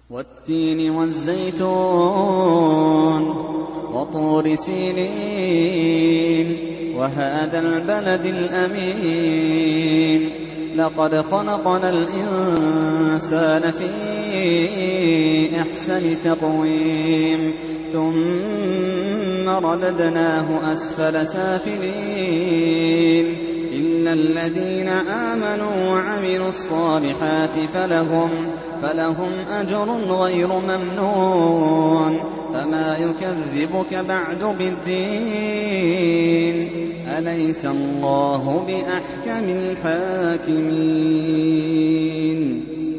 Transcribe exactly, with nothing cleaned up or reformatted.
والتين والزيتون وطور سينين وهذا البلد الأمين لقد خلقنا الإنسان في أحسن تقويم ثم رددناه أسفل سافلين إلا الذين آمنوا وعملوا الصالحات فلهم, فلهم أجر غير ممنون فما يكذبك بعد بالدين أليس الله بأحكم الحاكمين.